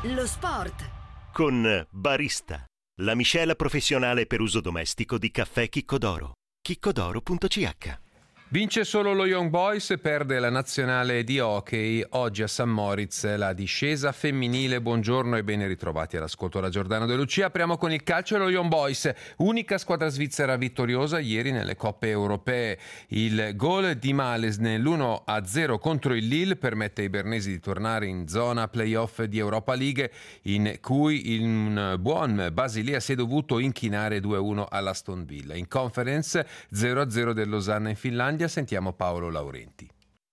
Lo sport. Con Barista, la miscela professionale per uso domestico di caffè Chicco d'Oro. chiccodoro.ch. Vince solo lo Young Boys e perde la nazionale di hockey. Oggi a St. Moritz la discesa femminile. Buongiorno e ben ritrovati all'ascolto da Giordano De Lucia. Apriamo con il calcio e lo Young Boys, unica squadra svizzera vittoriosa ieri nelle coppe europee. Il gol di Males nell'1-0 contro il Lille permette ai bernesi di tornare in zona playoff di Europa League, in cui il buon Basilea si è dovuto inchinare 2-1 all'Aston Villa. In Conference 0-0 del Losanna in Finlandia. Sentiamo Paolo Laurenti.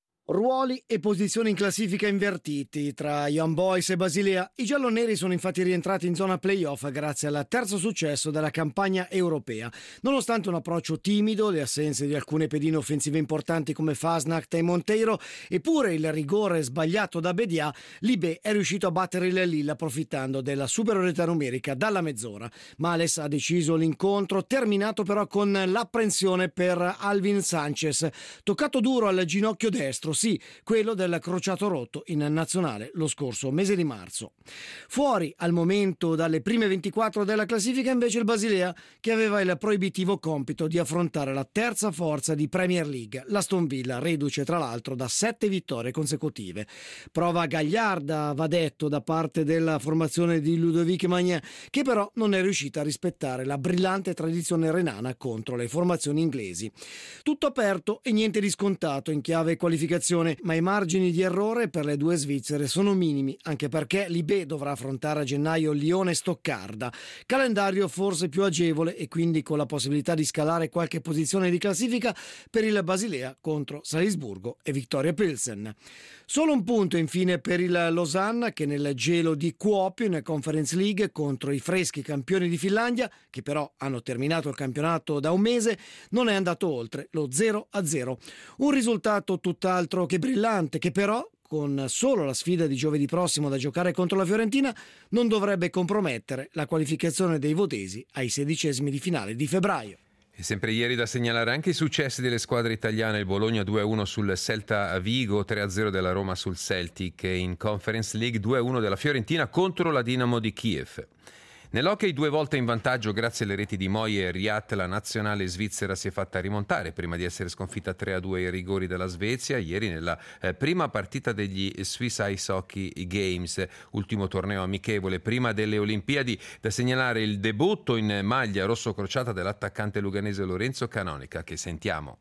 Ruoli e posizioni in classifica invertiti tra Young Boys e Basilea. I gialloneri sono infatti rientrati in zona playoff grazie al terzo successo della campagna europea. Nonostante un approccio timido, le assenze di alcune pedine offensive importanti come Fasnacht e Monteiro e pure il rigore sbagliato da Bedia, l'Ibé è riuscito a battere il Lille approfittando della superiorità numerica dalla mezz'ora. Males ha deciso l'incontro, terminato però con l'apprensione per Alvin Sanchez, toccato duro al ginocchio destro. Sì, quello del crociato rotto in nazionale lo scorso mese di marzo. Fuori al momento dalle prime 24 della classifica invece il Basilea, che aveva il proibitivo compito di affrontare la terza forza di Premier League, l'Aston Villa, reduce tra l'altro da 7 vittorie consecutive. Prova gagliarda, va detto, da parte della formazione di Ludovic Magnin, che però non è riuscita a rispettare la brillante tradizione renana contro le formazioni inglesi. Tutto aperto e niente di scontato in chiave qualificazione, ma i margini di errore per le due svizzere sono minimi, anche perché l'Ibé dovrà affrontare a gennaio Lione e Stoccarda, calendario forse più agevole e quindi con la possibilità di scalare qualche posizione di classifica per il Basilea contro Salisburgo e Viktoria Pilsen. Solo un punto infine per il Losanna, che nel gelo di Kuopio in Conference League contro i freschi campioni di Finlandia, che però hanno terminato il campionato da un mese, non è andato oltre lo 0-0. Un risultato tutt'altro che brillante, che però, con solo la sfida di giovedì prossimo da giocare contro la Fiorentina, non dovrebbe compromettere la qualificazione dei vodesi ai 16esimi di finale di febbraio. E sempre ieri da segnalare anche i successi delle squadre italiane, il Bologna 2-1 sul Celta Vigo, 3-0 della Roma sul Celtic e in Conference League 2-1 della Fiorentina contro la Dinamo di Kiev. Nell'hockey 2 volte in vantaggio grazie alle reti di Moy e Riat, la nazionale svizzera si è fatta rimontare prima di essere sconfitta 3-2 ai rigori della Svezia ieri nella prima partita degli Swiss Ice Hockey Games, ultimo torneo amichevole prima delle Olimpiadi. Da segnalare il debutto in maglia rosso-crociata dell'attaccante luganese Lorenzo Canonica, che sentiamo.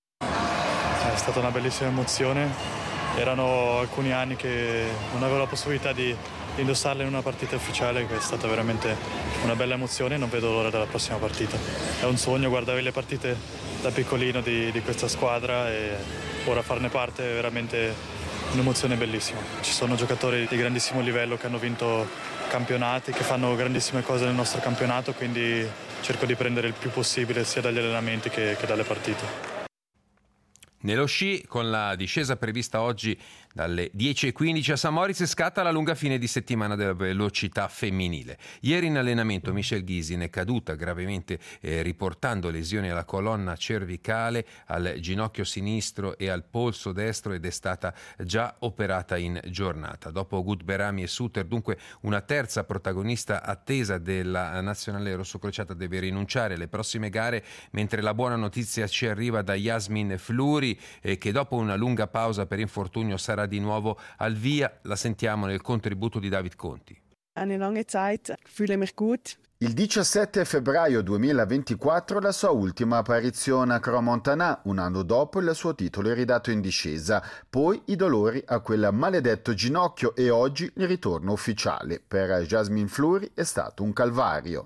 È stata una bellissima emozione, erano alcuni anni che non avevo la possibilità di indossarla in una partita ufficiale, che è stata veramente una bella emozione. Non vedo l'ora della prossima partita, è un sogno guardare le partite da piccolino di questa squadra e ora farne parte è veramente un'emozione bellissima. Ci sono giocatori di grandissimo livello che hanno vinto campionati, che fanno grandissime cose nel nostro campionato, quindi cerco di prendere il più possibile sia dagli allenamenti che dalle partite. Nello sci, con la discesa prevista oggi dalle 10:15 a St. Moritz, scatta la lunga fine di settimana della velocità femminile. Ieri in allenamento Michelle Ghisin è caduta gravemente riportando lesioni alla colonna cervicale, al ginocchio sinistro e al polso destro ed è stata già operata in giornata. Dopo Gutberami e Suter, dunque, una terza protagonista attesa della nazionale rossocrociata deve rinunciare alle prossime gare, mentre la buona notizia ci arriva da Yasmin Fluri, che dopo una lunga pausa per infortunio sarà di nuovo al via. La sentiamo nel contributo di David Conti. Eine lange Zeit, fühle mich gut. Il 17 febbraio 2024 la sua ultima apparizione a Crans-Montana, un anno dopo il suo titolo ridato in discesa, poi i dolori a quel maledetto ginocchio e oggi il ritorno ufficiale. Per Jasmine Fleury è stato un calvario.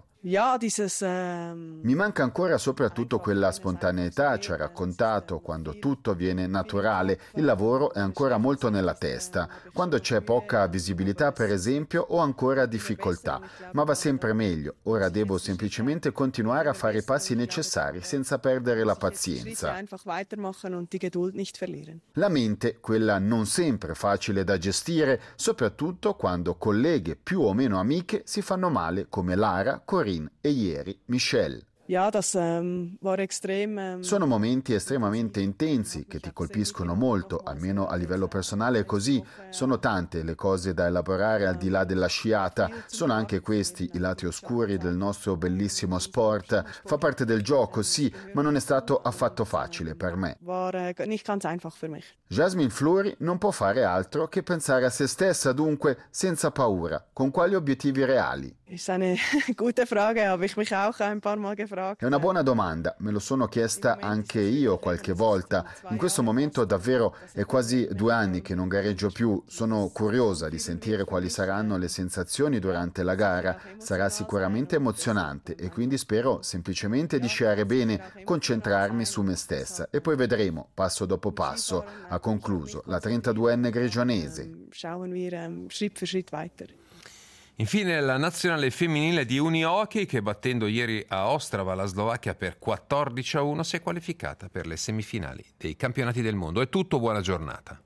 Mi manca ancora soprattutto quella spontaneità, ci ha raccontato, quando tutto viene naturale. Il lavoro è ancora molto nella testa. Quando c'è poca visibilità, per esempio, ho ancora difficoltà, ma va sempre meglio. Ora devo semplicemente continuare a fare i passi necessari senza perdere la pazienza. La mente, quella non sempre facile da gestire, soprattutto quando colleghe più o meno amiche si fanno male come Lara, Corinne e ieri Michelle. Sono momenti estremamente intensi che ti colpiscono molto, almeno a livello personale è così. Sono tante le cose da elaborare al di là della sciata, sono anche questi i lati oscuri del nostro bellissimo sport. Fa parte del gioco, sì, ma non è stato affatto facile per me. Jasmine Flori non può fare altro che pensare a se stessa, dunque, senza paura. Con quali obiettivi reali? È una buona domanda, me lo sono chiesta anche io qualche volta. In questo momento davvero è quasi 2 anni che non gareggio più. Sono curiosa di sentire quali saranno le sensazioni durante la gara. Sarà sicuramente emozionante e quindi spero semplicemente di sciare bene, concentrarmi su me stessa e poi vedremo, passo dopo passo, ha concluso la 32enne grigionese. Infine la nazionale femminile di unihockey che battendo ieri a Ostrava la Slovacchia per 14-1 si è qualificata per le semifinali dei campionati del mondo. È tutto, buona giornata.